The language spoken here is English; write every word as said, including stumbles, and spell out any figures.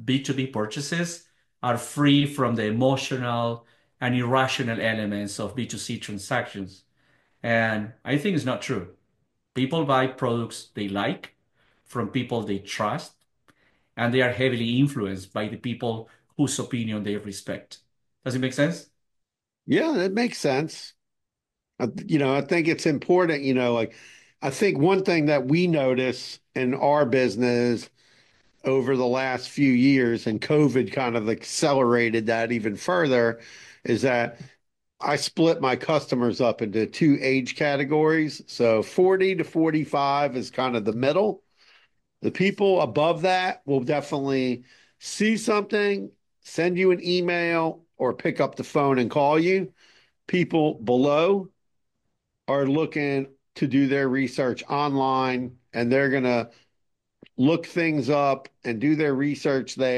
B two B purchases are free from the emotional and irrational elements of B two C transactions. And I think it's not true. People buy products they like from people they trust, and they are heavily influenced by the people whose opinion they respect. Does it make sense? Yeah, that makes sense. I, you know, I think it's important, you know, like I think one thing that we notice in our business over the last few years, and COVID kind of accelerated that even further, is that I split my customers up into two age categories. So forty to forty-five is kind of the middle. The people above that will definitely see something, send you an email, or pick up the phone and call you. People below are looking to do their research online, and they're going to look things up and do their research there.